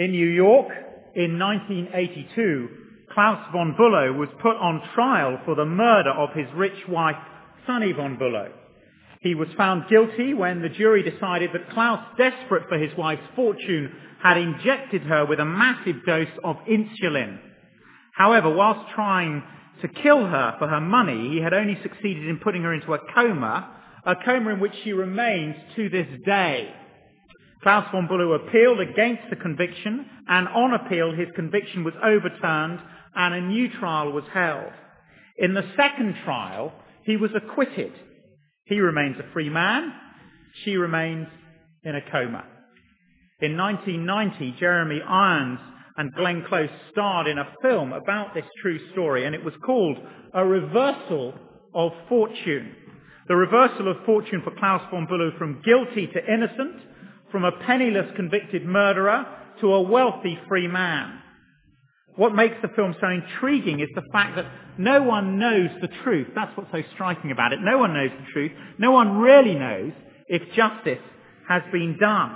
In New York, in 1982, Klaus von Bülow was put on trial for the murder of his rich wife, Sunny von Bülow. He was found guilty when the jury decided that Klaus, desperate for his wife's fortune, had injected her with a massive dose of insulin. However, whilst trying to kill her for her money, he had only succeeded in putting her into a coma in which she remains to this day. Klaus von Bülow appealed against the conviction, and on appeal his conviction was overturned and a new trial was held. In the second trial, he was acquitted. He remains a free man. She remains in a coma. In 1990, Jeremy Irons and Glenn Close starred in a film about this true story, and it was called A Reversal of Fortune. The reversal of fortune for Klaus von Bülow from guilty to innocent, from a penniless convicted murderer to a wealthy free man. What makes the film so intriguing is the fact that no one knows the truth. That's what's so striking about it. No one knows the truth. No one really knows if justice has been done.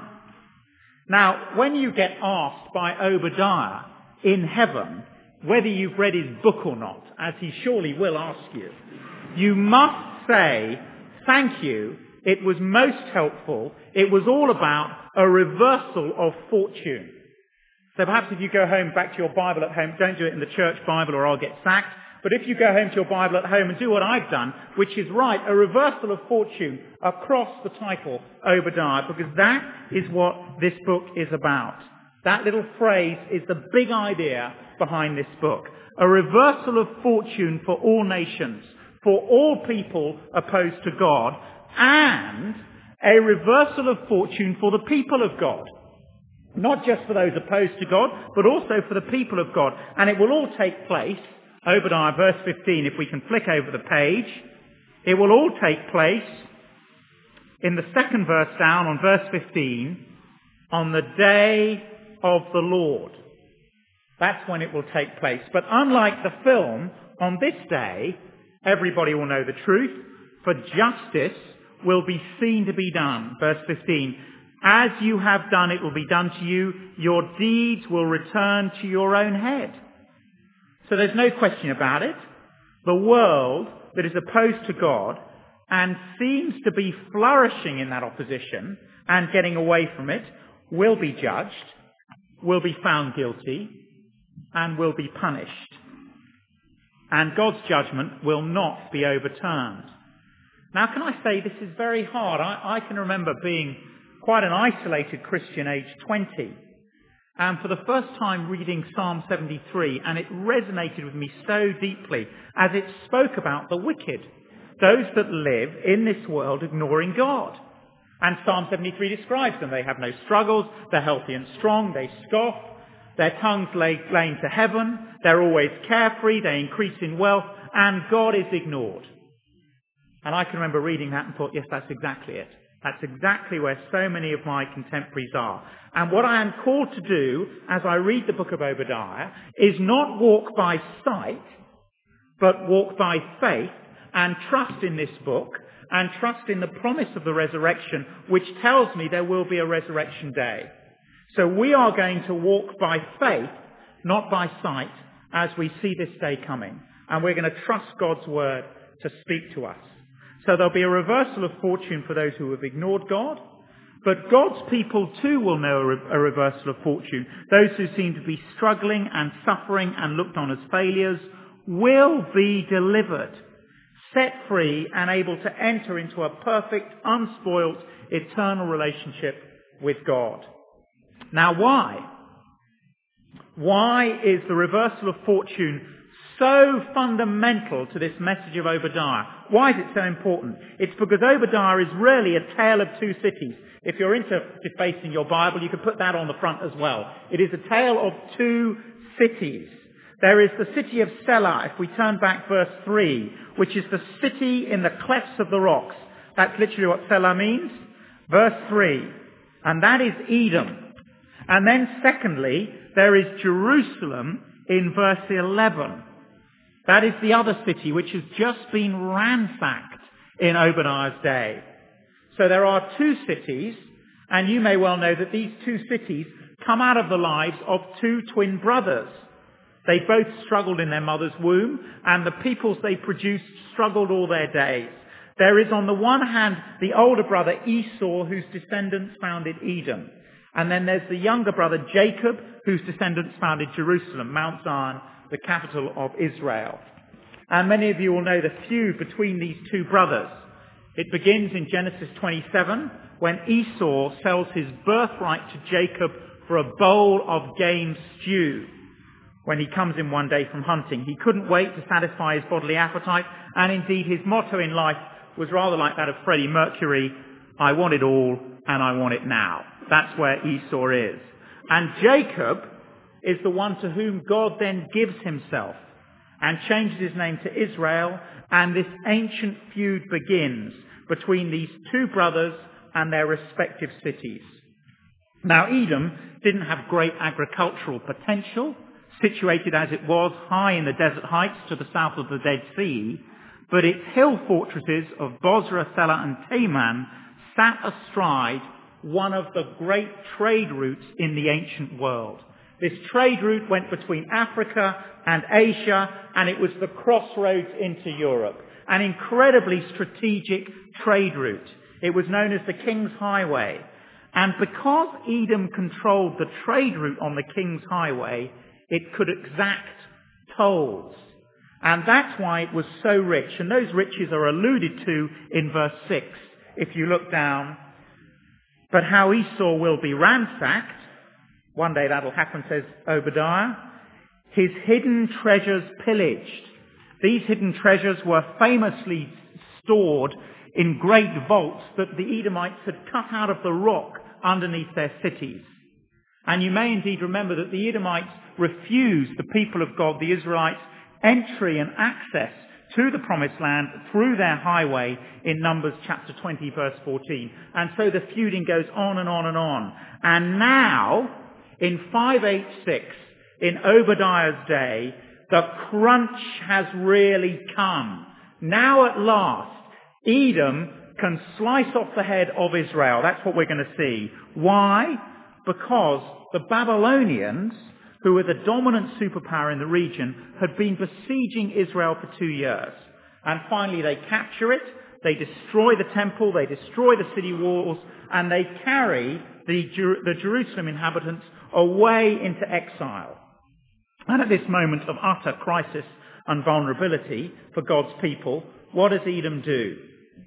Now, when you get asked by Obadiah in heaven whether you've read his book or not, as he surely will ask you, you must say, thank you, it was most helpful, it was all about a reversal of fortune. So perhaps if you go home, back to your Bible at home, don't do it in the church Bible or I'll get sacked, but if you go home to your Bible at home and do what I've done, which is write a reversal of fortune across the title Obadiah, because that is what this book is about. That little phrase is the big idea behind this book. A reversal of fortune for all nations, for all people opposed to God, and a reversal of fortune for the people of God. Not just for those opposed to God, but also for the people of God. And it will all take place, Obadiah verse 15, if we can flick over the page, it will all take place in the second verse down on verse 15, on the day of the Lord. That's when it will take place. But unlike the film, on this day, everybody will know the truth, for justice will be seen to be done. Verse 15, as you have done, it will be done to you. Your deeds will return to your own head. So there's no question about it. The world that is opposed to God and seems to be flourishing in that opposition and getting away from it will be judged, will be found guilty, and will be punished. And God's judgment will not be overturned. Now, can I say this is very hard? I can remember being quite an isolated Christian, aged 20, and for the first time reading Psalm 73, and it resonated with me so deeply as it spoke about the wicked, those that live in this world ignoring God. And Psalm 73 describes them. They have no struggles, they're healthy and strong, they scoff, their tongues lay claim to heaven, they're always carefree, they increase in wealth, and God is ignored. And I can remember reading that and thought, yes, that's exactly it. That's exactly where so many of my contemporaries are. And what I am called to do as I read the book of Obadiah is not walk by sight, but walk by faith and trust in this book and trust in the promise of the resurrection, which tells me there will be a resurrection day. So we are going to walk by faith, not by sight, as we see this day coming. And we're going to trust God's word to speak to us. So there'll be a reversal of fortune for those who have ignored God. But God's people too will know a reversal of fortune. Those who seem to be struggling and suffering and looked on as failures will be delivered, set free and able to enter into a perfect, unspoilt, eternal relationship with God. Now why? Why is the reversal of fortune so fundamental to this message of Obadiah? Why is it so important? It's because Obadiah is really a tale of two cities. If you're into defacing your Bible, you can put that on the front as well. It is a tale of two cities. There is the city of Selah, if we turn back verse 3, which is the city in the clefts of the rocks. That's literally what Selah means. Verse 3. And that is Edom. And then secondly, there is Jerusalem in verse 11. That is the other city which has just been ransacked in Obadiah's day. So there are two cities, and you may well know that these two cities come out of the lives of two twin brothers. They both struggled in their mother's womb, and the peoples they produced struggled all their days. There is on the one hand the older brother Esau, whose descendants founded Edom. And then there's the younger brother Jacob, whose descendants founded Jerusalem, Mount Zion, the capital of Israel. And many of you will know the feud between these two brothers. It begins in Genesis 27, when Esau sells his birthright to Jacob for a bowl of game stew. When he comes in one day from hunting, he couldn't wait to satisfy his bodily appetite, and indeed his motto in life was rather like that of Freddie Mercury: I want it all, and I want it now. That's where Esau is. And Jacob is the one to whom God then gives himself and changes his name to Israel, and this ancient feud begins between these two brothers and their respective cities. Now, Edom didn't have great agricultural potential, situated as it was high in the desert heights to the south of the Dead Sea, but its hill fortresses of Bozrah, Selah and Taman sat astride one of the great trade routes in the ancient world. This trade route went between Africa and Asia, and it was the crossroads into Europe. An incredibly strategic trade route. It was known as the King's Highway. And because Edom controlled the trade route on the King's Highway, it could exact tolls. And that's why it was so rich. And those riches are alluded to in verse 6, if you look down. But how Esau will be ransacked, one day that'll happen, says Obadiah, his hidden treasures pillaged. These hidden treasures were famously stored in great vaults that the Edomites had cut out of the rock underneath their cities. And you may indeed remember that the Edomites refused the people of God, the Israelites, entry and access to the promised land through their highway in Numbers chapter 20 verse 14. And so the feuding goes on and on and on. And now, in 586, in Obadiah's day, the crunch has really come. Now at last, Edom can slice off the head of Israel. That's what we're going to see. Why? Because the Babylonians, who were the dominant superpower in the region, had been besieging Israel for 2 years. And finally they capture it, they destroy the temple, they destroy the city walls, and they carry the Jerusalem inhabitants away into exile. And at this moment of utter crisis and vulnerability for God's people, what does Edom do?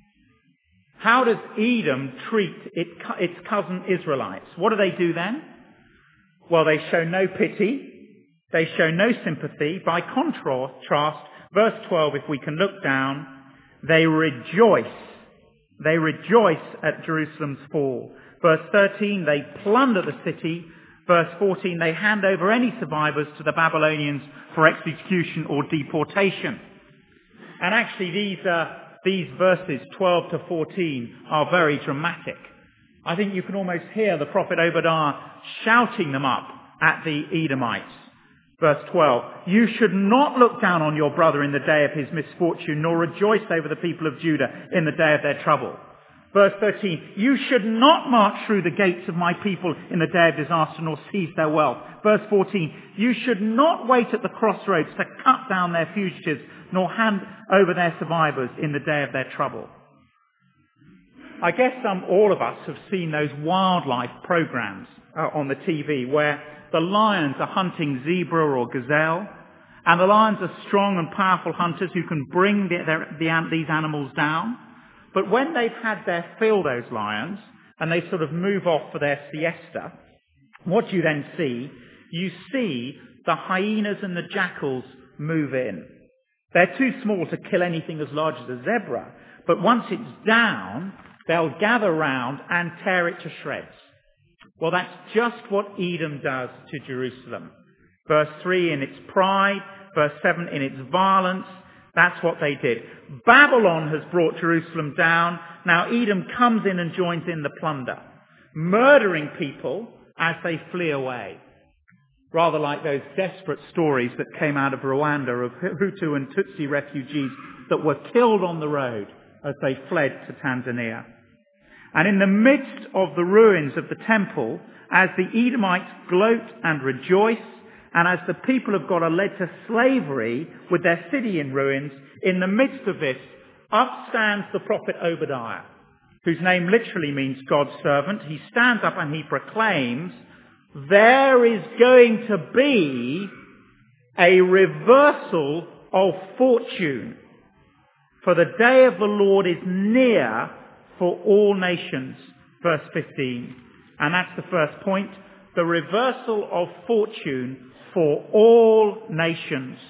How does Edom treat its cousin Israelites? What do they do then? Well, they show no pity. They show no sympathy. By contrast, verse 12, if we can look down, they rejoice. They rejoice at Jerusalem's fall. Verse 13, they plunder the city. Verse 14, they hand over any survivors to the Babylonians for execution or deportation. And actually these verses 12 to 14 are very dramatic. I think you can almost hear the prophet Obadiah shouting them up at the Edomites. Verse 12, you should not look down on your brother in the day of his misfortune, nor rejoice over the people of Judah in the day of their trouble. Verse 13, you should not march through the gates of my people in the day of disaster, nor seize their wealth. Verse 14, you should not wait at the crossroads to cut down their fugitives, nor hand over their survivors in the day of their trouble. I guess all of us have seen those wildlife programs on the TV where the lions are hunting zebra or gazelle, and the lions are strong and powerful hunters who can bring these animals down. But when they've had their fill, those lions, and they sort of move off for their siesta, what you then see, you see the hyenas and the jackals move in. They're too small to kill anything as large as a zebra, but once it's down, they'll gather round and tear it to shreds. Well, that's just what Edom does to Jerusalem. Verse 3 in its pride, verse 7 in its violence, that's what they did. Babylon has brought Jerusalem down. Now Edom comes in and joins in the plunder, murdering people as they flee away. Rather like those desperate stories that came out of Rwanda of Hutu and Tutsi refugees that were killed on the road as they fled to Tanzania. And in the midst of the ruins of the temple, as the Edomites gloat and rejoice, and as the people of God are led to slavery with their city in ruins, in the midst of this, up stands the prophet Obadiah, whose name literally means God's servant. He stands up and he proclaims, there is going to be a reversal of fortune, for the day of the Lord is near for all nations. Verse 15. And that's the first point. The reversal of fortune for all nations.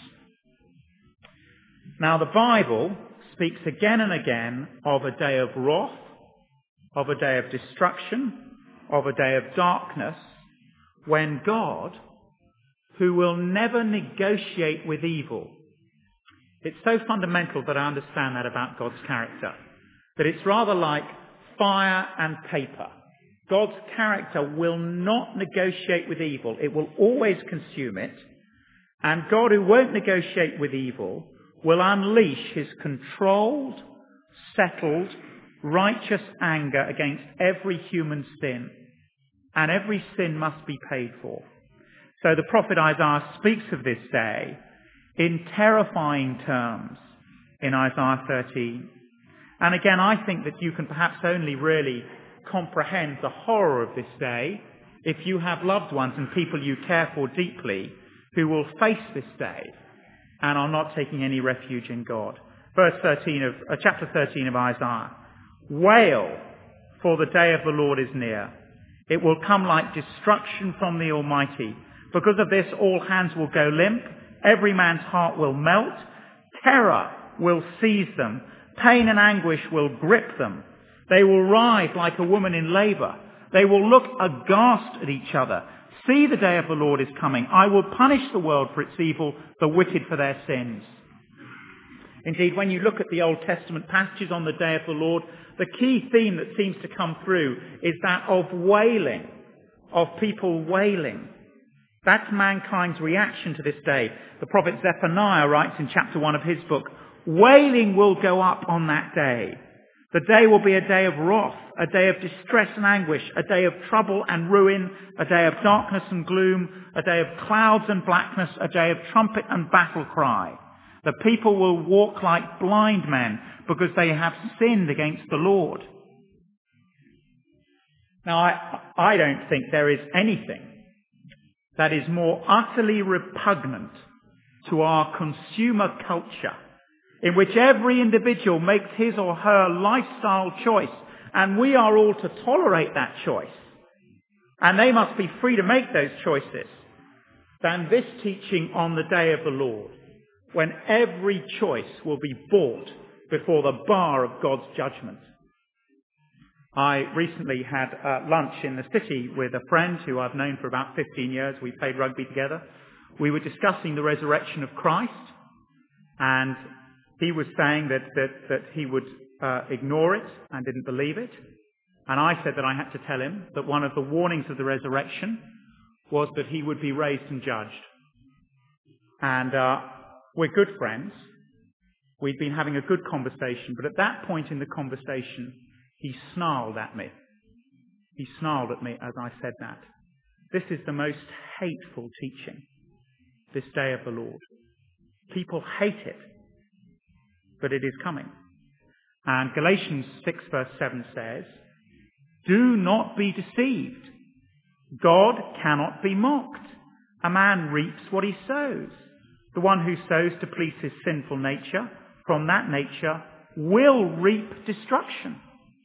Now the Bible speaks again and again of a day of wrath, of a day of destruction, of a day of darkness, when God, who will never negotiate with evil. It's so fundamental that I understand that about God's character, that it's rather like fire and paper. God's character will not negotiate with evil. It will always consume it. And God, who won't negotiate with evil, will unleash his controlled, settled, righteous anger against every human sin. And every sin must be paid for. So the prophet Isaiah speaks of this day in terrifying terms in Isaiah 13. And again, I think that you can perhaps only really comprehend the horror of this day if you have loved ones and people you care for deeply who will face this day and are not taking any refuge in God. Chapter 13 of Isaiah. Wail, for the day of the Lord is near. It will come like destruction from the Almighty. Because of this, all hands will go limp. Every man's heart will melt. Terror will seize them. Pain and anguish will grip them. They will writhe like a woman in labour. They will look aghast at each other. See, the day of the Lord is coming. I will punish the world for its evil, the wicked for their sins. Indeed, when you look at the Old Testament passages on the day of the Lord, the key theme that seems to come through is that of wailing, of people wailing. That's mankind's reaction to this day. The prophet Zephaniah writes in chapter 1 of his book, wailing will go up on that day. The day will be a day of wrath, a day of distress and anguish, a day of trouble and ruin, a day of darkness and gloom, a day of clouds and blackness, a day of trumpet and battle cry. The people will walk like blind men because they have sinned against the Lord. Now, I don't think there is anything that is more utterly repugnant to our consumer culture, in which every individual makes his or her lifestyle choice, and we are all to tolerate that choice, and they must be free to make those choices, than this teaching on the day of the Lord, when every choice will be brought before the bar of God's judgment. I recently had lunch in the city with a friend who I've known for about 15 years. We played rugby together. We were discussing the resurrection of Christ, and he was saying that he would ignore it and didn't believe it. And I said that I had to tell him that one of the warnings of the resurrection was that he would be raised and judged. And we're good friends. We'd been having a good conversation, but at that point in the conversation, he snarled at me. He snarled at me as I said that. This is the most hateful teaching, this day of the Lord. People hate it, but it is coming. And Galatians 6 verse 7 says, do not be deceived. God cannot be mocked. A man reaps what he sows. The one who sows to please his sinful nature, from that nature will reap destruction.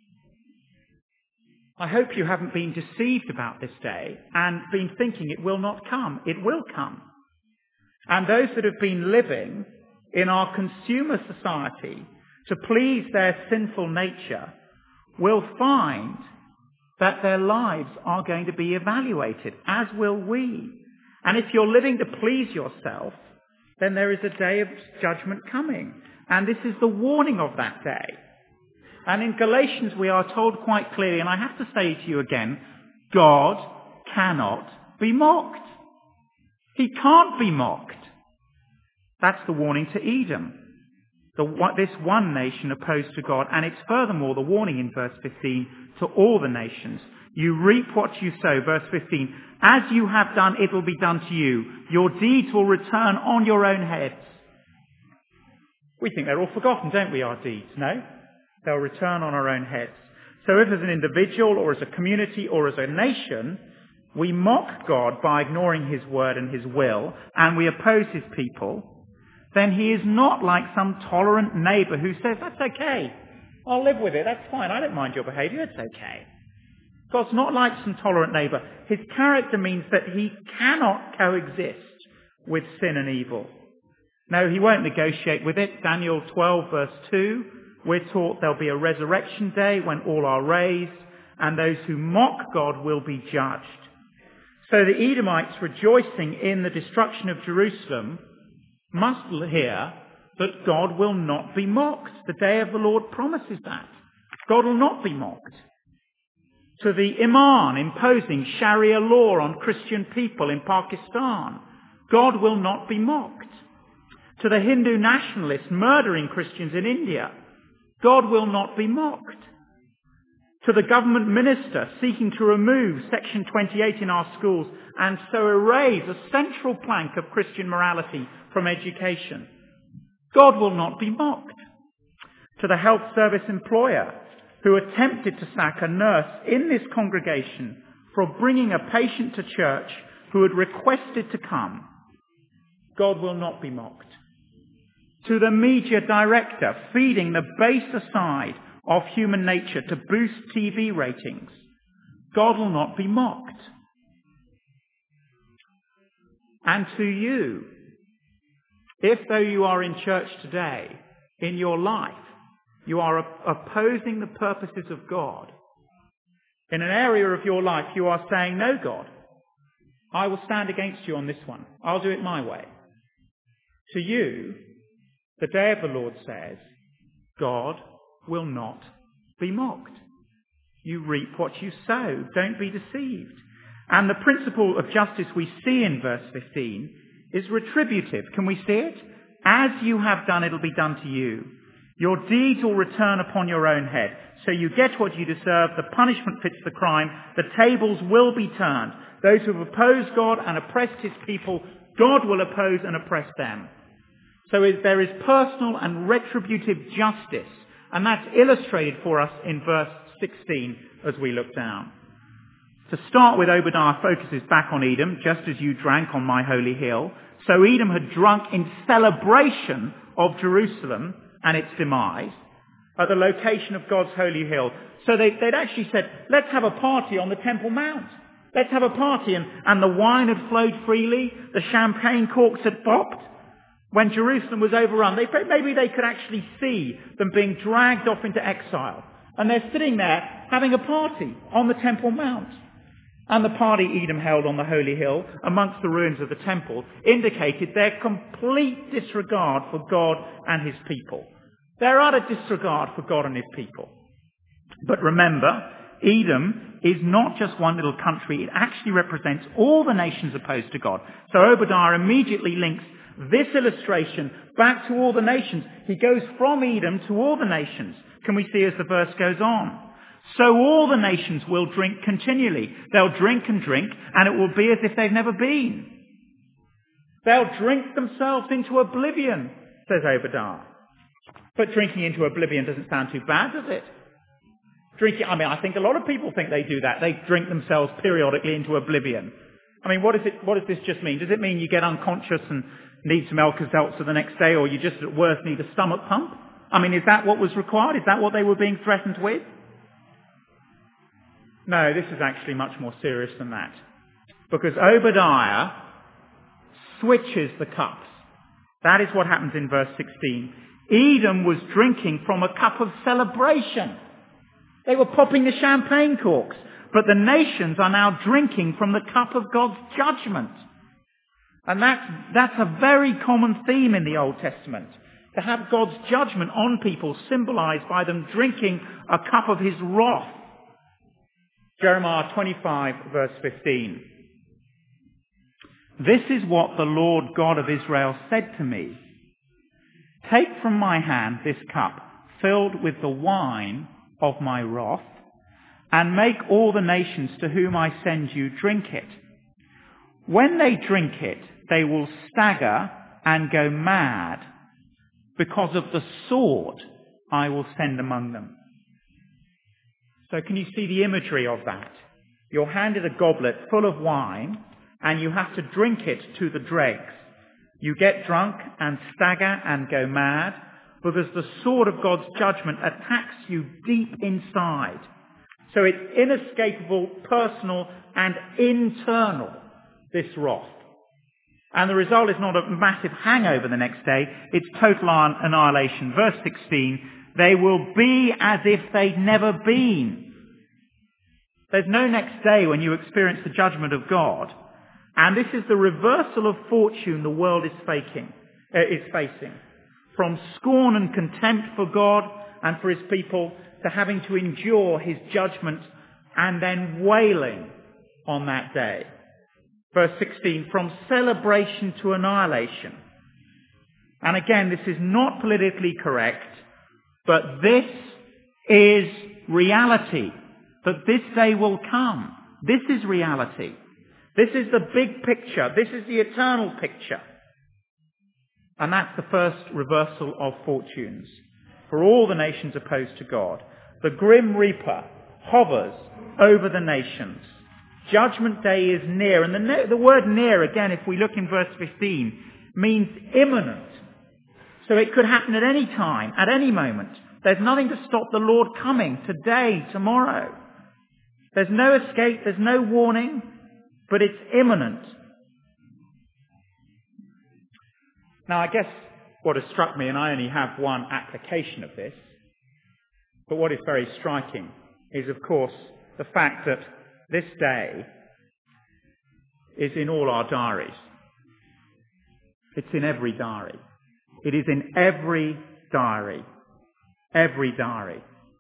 I hope you haven't been deceived about this day and been thinking it will not come. It will come. And those that have been living in our consumer society to please their sinful nature will find that their lives are going to be evaluated, as will we. And if you're living to please yourself, then there is a day of judgment coming. And this is the warning of that day. And in Galatians we are told quite clearly, and I have to say to you again, God cannot be mocked. He can't be mocked. That's the warning to Edom. This one nation opposed to God. And it's furthermore the warning in verse 15 to all the nations. You reap what you sow. Verse 15. As you have done, it will be done to you. Your deeds will return on your own heads. We think they're all forgotten, don't we, our deeds? No? They'll return on our own heads. So if as an individual or as a community or as a nation, we mock God by ignoring his word and his will, and we oppose his people, then he is not like some tolerant neighbour who says, that's okay, I'll live with it, that's fine, I don't mind your behaviour, it's okay. God's not like some tolerant neighbour. His character means that he cannot coexist with sin and evil. No, he won't negotiate with it. Daniel 12 verse 2, we're taught there'll be a resurrection day when all are raised, and those who mock God will be judged. So the Edomites, rejoicing in the destruction of Jerusalem, must hear that God will not be mocked. The day of the Lord promises that. God will not be mocked. To the Imam imposing Sharia law on Christian people in Pakistan, God will not be mocked. To the Hindu nationalists murdering Christians in India, God will not be mocked. To the government minister seeking to remove Section 28 in our schools and so erase a central plank of Christian morality from education, God will not be mocked. To the health service employer who attempted to sack a nurse in this congregation for bringing a patient to church who had requested to come, God will not be mocked. To the media director feeding the baser side of human nature to boost TV ratings, God will not be mocked. And to you, if though you are in church today, in your life, you are opposing the purposes of God, in an area of your life you are saying, no God, I will stand against you on this one. I'll do it my way. To you, the day of the Lord says, God will not be mocked. You reap what you sow. Don't be deceived. And the principle of justice we see in verse 15 is retributive. Can we see it? As you have done, it'll be done to you. Your deeds will return upon your own head. So you get what you deserve. The punishment fits the crime. The tables will be turned. Those who have opposed God and oppressed his people, God will oppose and oppress them. So there is personal and retributive justice. And that's illustrated for us in verse 16 as we look down. To start with, Obadiah focuses back on Edom, just as you drank on my holy hill. So Edom had drunk in celebration of Jerusalem and its demise at the location of God's holy hill. So they'd actually said, let's have a party on the Temple Mount. Let's have a party. And the wine had flowed freely. The champagne corks had popped. When Jerusalem was overrun, maybe they could actually see them being dragged off into exile. And they're sitting there having a party on the Temple Mount. And the party Edom held on the holy hill amongst the ruins of the temple indicated their complete disregard for God and his people. Their utter disregard for God and his people. But remember, Edom is not just one little country. It actually represents all the nations opposed to God. So Obadiah immediately links this illustration back to all the nations. He goes from Edom to all the nations. Can we see as the verse goes on? So all the nations will drink continually. They'll drink and drink, and it will be as if they've never been. They'll drink themselves into oblivion, says Obadiah. But drinking into oblivion doesn't sound too bad, does it? I think a lot of people think they do that. They drink themselves periodically into oblivion. What does this just mean? Does it mean you get unconscious and need some Alka-Seltzer the next day, or you just at worst need a stomach pump? Is that what was required? Is that what they were being threatened with? No, this is actually much more serious than that. Because Obadiah switches the cups. That is what happens in verse 16. Edom was drinking from a cup of celebration. They were popping the champagne corks. But the nations are now drinking from the cup of God's judgment. And that's a very common theme in the Old Testament. To have God's judgment on people symbolized by them drinking a cup of his wrath. Jeremiah 25 verse 15. This is what the Lord God of Israel said to me. Take from my hand this cup filled with the wine of my wrath, and make all the nations to whom I send you drink it. When they drink it, they will stagger and go mad because of the sword I will send among them. So can you see the imagery of that? You're handed a goblet full of wine, and you have to drink it to the dregs. You get drunk and stagger and go mad because the sword of God's judgment attacks you deep inside. So it's inescapable, personal, and internal, this wrath. And the result is not a massive hangover the next day, it's total annihilation. Verse 16, they will be as if they'd never been. There's no next day when you experience the judgment of God. And this is the reversal of fortune the world is facing. From scorn and contempt for God and for his people to having to endure his judgment and then wailing on that day. Verse 16, from celebration to annihilation. And again, this is not politically correct, but this is reality. That this day will come. This is reality. This is the big picture. This is the eternal picture. And that's the first reversal of fortunes for all the nations opposed to God. The grim reaper hovers over the nations. Judgment day is near. And the word near, again, if we look in verse 15, means imminent. So it could happen at any time, at any moment. There's nothing to stop the Lord coming today, tomorrow. There's no escape, there's no warning, but it's imminent. Now, I guess what has struck me, and I only have one application of this, but what is very striking is, of course, the fact that this day is in all our diaries. It's in every diary. It is in every diary. Every diary.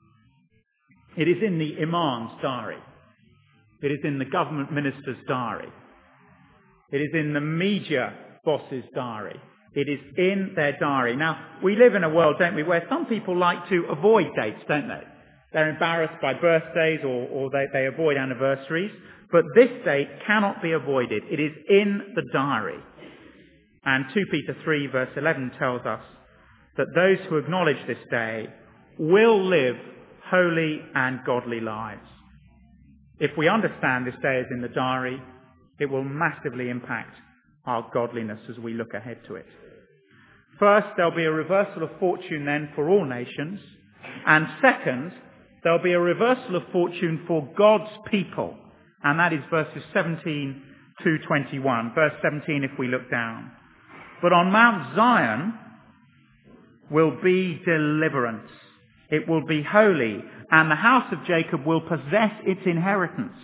It is in the imam's diary. It is in the government minister's diary. It is in the media boss's diary. It is in their diary. Now, we live in a world, don't we, where some people like to avoid dates, don't they? They're embarrassed by birthdays or they avoid anniversaries. But this date cannot be avoided. It is in the diary. And 2 Peter 3 verse 11 tells us that those who acknowledge this day will live holy and godly lives. If we understand this day is in the diary, it will massively impact our godliness as we look ahead to it. First, there'll be a reversal of fortune then for all nations. And second, there'll be a reversal of fortune for God's people. And that is verses 17 to 21. Verse 17 if we look down. But on Mount Zion will be deliverance. It will be holy, and the house of Jacob will possess its inheritance.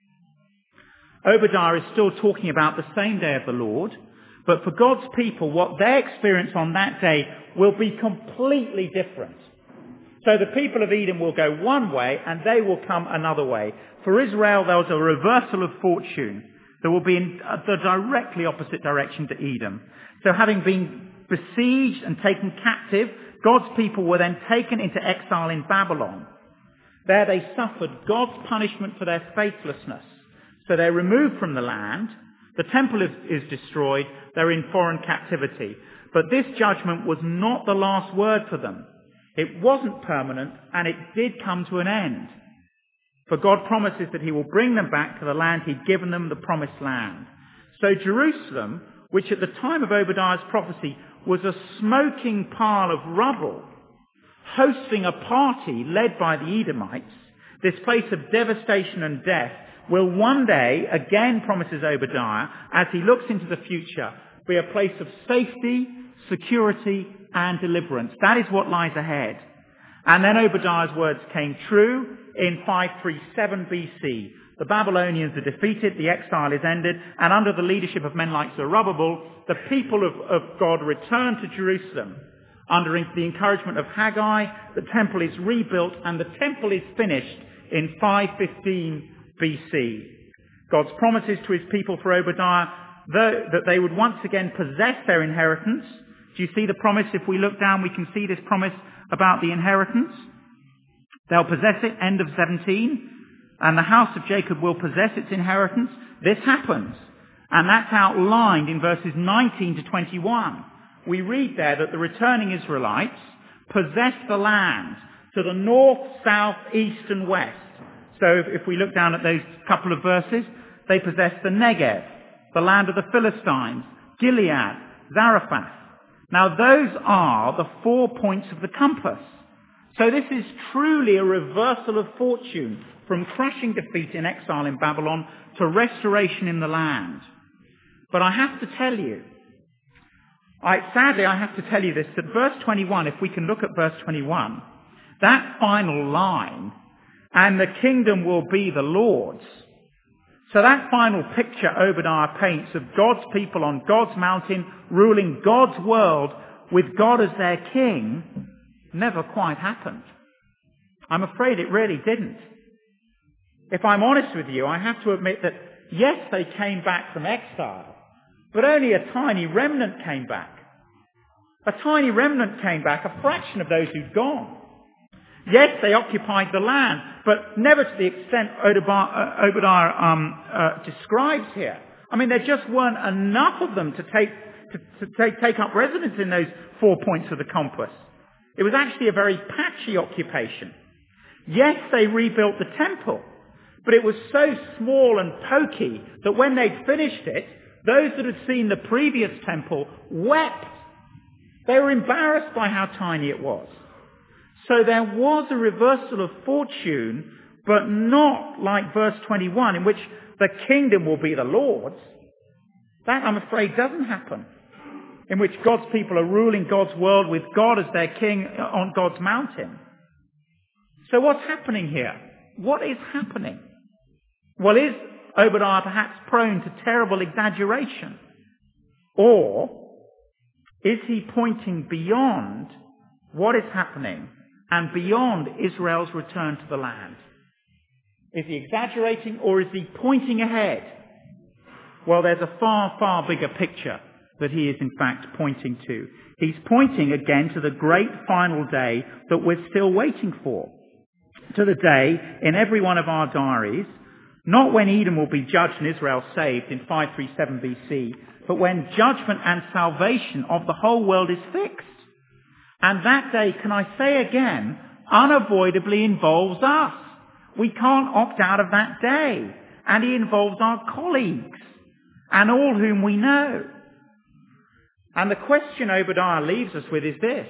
Obadiah is still talking about the same day of the Lord, but for God's people, what they experience on that day will be completely different. So the people of Edom will go one way, and they will come another way. For Israel, there was a reversal of fortune. There will be in the directly opposite direction to Edom. So having been besieged and taken captive, God's people were then taken into exile in Babylon. There they suffered God's punishment for their faithlessness. So they're removed from the land. The temple is destroyed. They're in foreign captivity. But this judgment was not the last word for them. It wasn't permanent, and it did come to an end. For God promises that he will bring them back to the land he'd given them, the promised land. So Jerusalem, which at the time of Obadiah's prophecy was a smoking pile of rubble, hosting a party led by the Edomites, this place of devastation and death, will one day, again promises Obadiah, as he looks into the future, be a place of safety, security, and deliverance. That is what lies ahead. And then Obadiah's words came true in 537 BC. The Babylonians are defeated, the exile is ended, and under the leadership of men like Zerubbabel, the people of God return to Jerusalem. Under the encouragement of Haggai, the temple is rebuilt, and the temple is finished in 515 BC. God's promises to his people for Obadiah, that they would once again possess their inheritance, Do you see the promise? If we look down, we can see this promise about the inheritance. They'll possess it, end of 17, and the house of Jacob will possess its inheritance. This happens, and that's outlined in verses 19 to 21. We read there that the returning Israelites possess the land to the north, south, east, and west. So if we look down at those couple of verses, they possess the Negev, the land of the Philistines, Gilead, Zarephath. Now those are the 4 points of the compass. So this is truly a reversal of fortune, from crushing defeat in exile in Babylon to restoration in the land. But I have to tell you, sadly I have to tell you this, that verse 21, if we can look at verse 21, that final line, and the kingdom will be the Lord's. So that final picture Obadiah paints of God's people on God's mountain, ruling God's world with God as their king, never quite happened. I'm afraid it really didn't. If I'm honest with you, I have to admit that, yes, they came back from exile, but only a tiny remnant came back. A tiny remnant came back, a fraction of those who'd gone. Yes, they occupied the land, but never to the extent Obadiah describes here. I mean, there just weren't enough of them to take up residence in those 4 points of the compass. It was actually a very patchy occupation. Yes, they rebuilt the temple, but it was so small and pokey that when they'd finished it, those that had seen the previous temple wept. They were embarrassed by how tiny it was. So there was a reversal of fortune, but not like verse 21, in which the kingdom will be the Lord's. That, I'm afraid, doesn't happen. In which God's people are ruling God's world with God as their king on God's mountain. So what's happening here? What is happening? Well, is Obadiah perhaps prone to terrible exaggeration? Or is he pointing beyond what is happening and beyond Israel's return to the land? Is he exaggerating, or is he pointing ahead? Well, there's a far, far bigger picture that he is in fact pointing to. He's pointing again to the great final day that we're still waiting for. To the day in every one of our diaries, not when Edom will be judged and Israel saved in 537 BC, but when judgment and salvation of the whole world is fixed. And that day, can I say again, unavoidably involves us. We can't opt out of that day. And it involves our colleagues and all whom we know. And the question Obadiah leaves us with is this: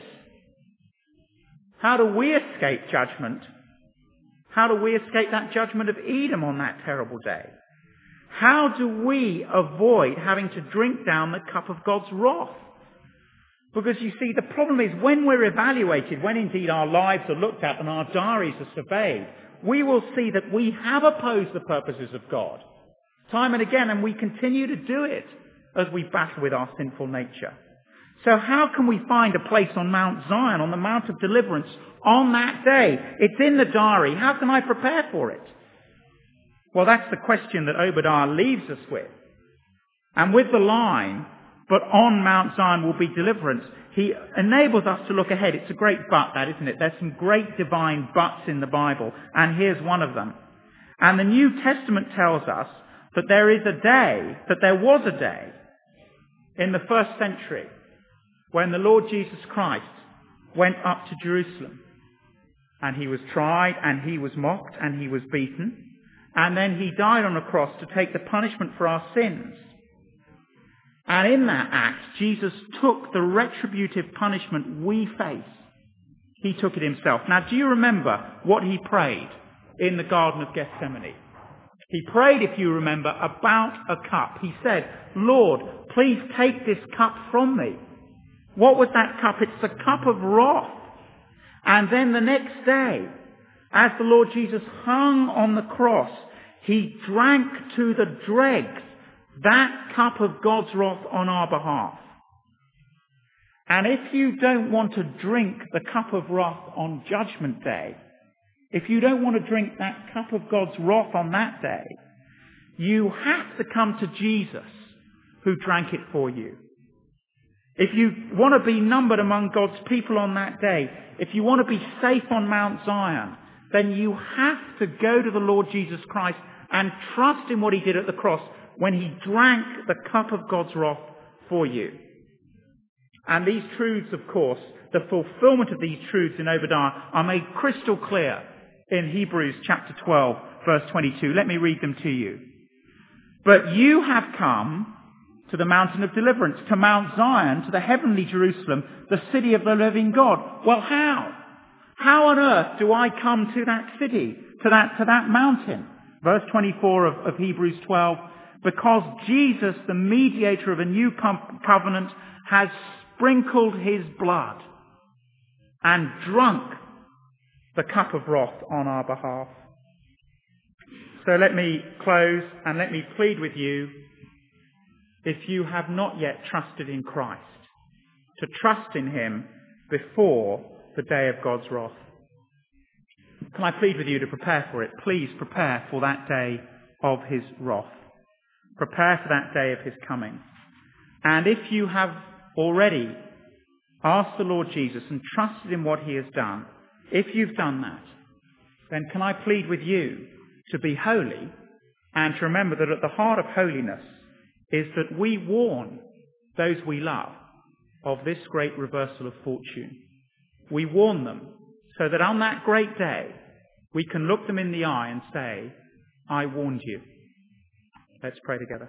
how do we escape judgment? How do we escape that judgment of Edom on that terrible day? How do we avoid having to drink down the cup of God's wrath? Because you see, the problem is when we're evaluated, when indeed our lives are looked at and our diaries are surveyed, we will see that we have opposed the purposes of God time and again, and we continue to do it as we battle with our sinful nature. So how can we find a place on Mount Zion, on the Mount of Deliverance, on that day? It's in the diary. How can I prepare for it? Well, that's the question that Obadiah leaves us with. And with the line, but on Mount Zion will be deliverance, he enables us to look ahead. It's a great but, that, isn't it? There's some great divine buts in the Bible, and here's one of them. And the New Testament tells us that there is a day, that there was a day in the first century when the Lord Jesus Christ went up to Jerusalem. And he was tried, and he was mocked, and he was beaten. And then he died on a cross to take the punishment for our sins. And in that act, Jesus took the retributive punishment we face. He took it himself. Now, do you remember what he prayed in the Garden of Gethsemane? He prayed, if you remember, about a cup. He said, Lord, please take this cup from me. What was that cup? It's the cup of wrath. And then the next day, as the Lord Jesus hung on the cross, he drank to the dregs that cup of God's wrath on our behalf. And if you don't want to drink the cup of wrath on Judgment Day, if you don't want to drink that cup of God's wrath on that day, you have to come to Jesus, who drank it for you. If you want to be numbered among God's people on that day, if you want to be safe on Mount Zion, then you have to go to the Lord Jesus Christ and trust in what he did at the cross when he drank the cup of God's wrath for you. And these truths, of course, the fulfillment of these truths in Obadiah are made crystal clear in Hebrews chapter 12, verse 22. Let me read them to you. But you have come to the mountain of deliverance, to Mount Zion, to the heavenly Jerusalem, the city of the living God. Well, how? How on earth do I come to that city, to that mountain? Verse 24 of Hebrews 12, because Jesus, the mediator of a new covenant, has sprinkled his blood and drunk the cup of wrath on our behalf. So let me close and let me plead with you, if you have not yet trusted in Christ, to trust in him before the day of God's wrath. Can I plead with you to prepare for it? Please prepare for that day of his wrath. Prepare for that day of his coming. And if you have already asked the Lord Jesus and trusted in what he has done, if you've done that, then can I plead with you to be holy and to remember that at the heart of holiness is that we warn those we love of this great reversal of fortune. We warn them so that on that great day we can look them in the eye and say, I warned you. Let's pray together.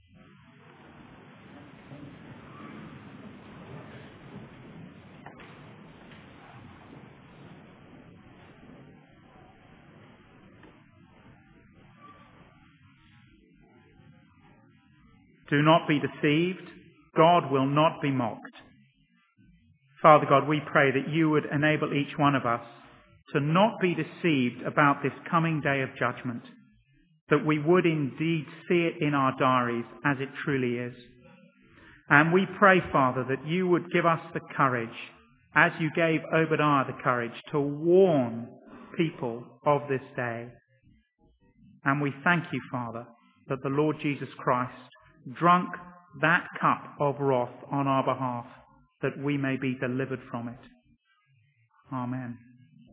Do not be deceived. God will not be mocked. Father God, we pray that you would enable each one of us to not be deceived about this coming day of judgment, that we would indeed see it in our diaries as it truly is. And we pray, Father, that you would give us the courage, as you gave Obadiah the courage, to warn people of this day. And we thank you, Father, that the Lord Jesus Christ drunk that cup of wrath on our behalf, that we may be delivered from it. Amen.